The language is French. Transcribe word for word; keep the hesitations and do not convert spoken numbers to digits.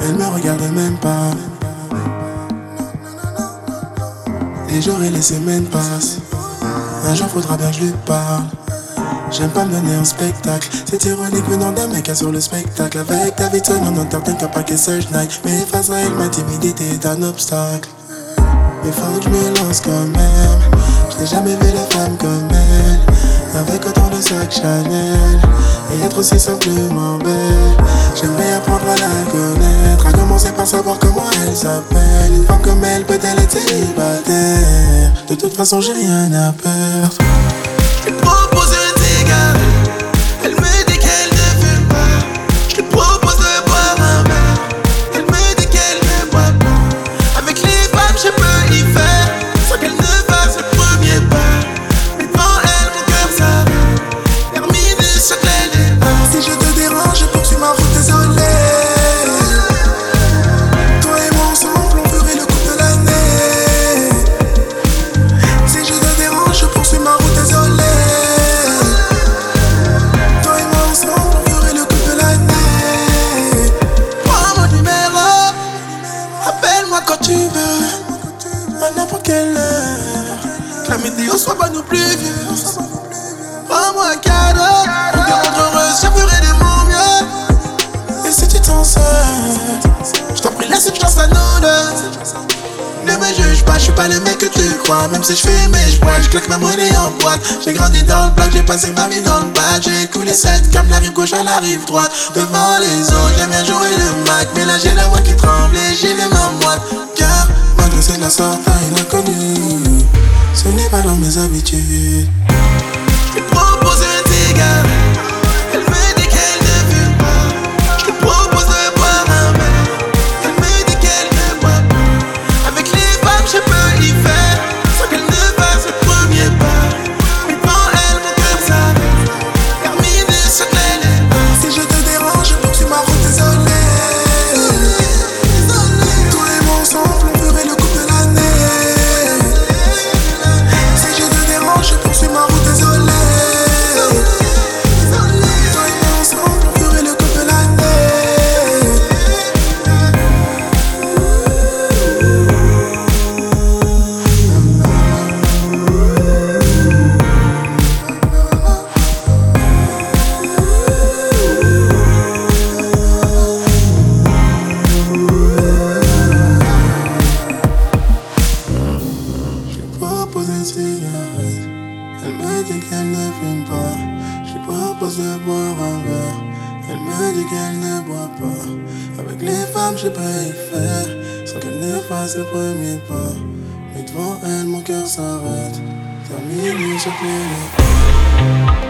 Elle me regarde même pas. Les jours et les semaines passent. Un jour faudra bien que je lui parle. J'aime pas me donner un spectacle. C'est ironique venant d'un mec sur le spectacle. Avec Davidson on entend qu'à pas que search night. Mais face à elle ma timidité est un obstacle. Mais faut que je me lance quand même. Je n'ai jamais vu de femme comme elle, avec autant de sacs Chanel et être aussi simplement belle. J'aimerais apprendre à la connaître, à commencer par savoir comment elle s'appelle. Une femme comme elle peut-elle être célibataire? De toute façon j'ai rien à perdre. Je lui propose une cigarette, elle me dit qu'elle ne fume pas. Je lui propose de boire un verre, elle me dit qu'elle ne boit pas. Avec les femmes je peux y faire, sans qu'elle ne fasse le premier pas. Mais devant elle mon cœur s'arrête, terminé sur les débats. Si je te dérange, je poursuis ma route, désolé. Toi et moi ensemble, on ferait le coup de l'année. Si je te dérange, je poursuis ma route, désolé. Toi et moi ensemble, on ferait le coup de l'année. Prends mon numéro, appelle-moi quand tu veux, À n'importe quelle heure. que la météo soit bonne ou pluvieuse. Prends-moi un cadeau, pour te rendre heureuse, je ferai de mon mieux. Et si tu t'en sors, Je t'en prie, laisse une chance à nous deux. Ne me juge pas, je suis pas le mec que tu crois. Même si je fume et je bois, je claque ma monnaie en boîte. J'ai grandi dans le bloc, j'ai passé ma vie dans le bas. J'ai coulé cette comme la rive gauche à la rive droite. Devant les autres, j'aime bien jouer le Mac, mais là j'ai la voix qui tremble et j'ai les mains moites. Car malgré c'est de la sorte à l'inconnu, ce n'est pas dans mes habitudes. je lui propose une cigarette, elle me dit qu'elle ne fume pas. Je lui propose de boire un verre, elle me dit qu'elle ne boit pas. Avec les femmes je peux y faire, sans qu'elle ne fasse le premier pas. Mais devant elle mon cœur s'arrête, terminé sur les débats. Si je te dérange, je poursuis ma route, désolé. Toi et moi ensemble, on ferait le coup de l'année. Si je te dérange, je poursuis ma route, désolé. Toi et moi ensemble, on ferait le coup de l'année. Je propose une cigarette, elle me dit qu'elle ne fume pas. Je lui propose de boire un verre, elle me dit qu'elle ne boit pas. Avec les femmes je peux y faire, sans qu'elle ne fasse le premier pas. Mais devant elle mon cœur s'arrête, terminé sur les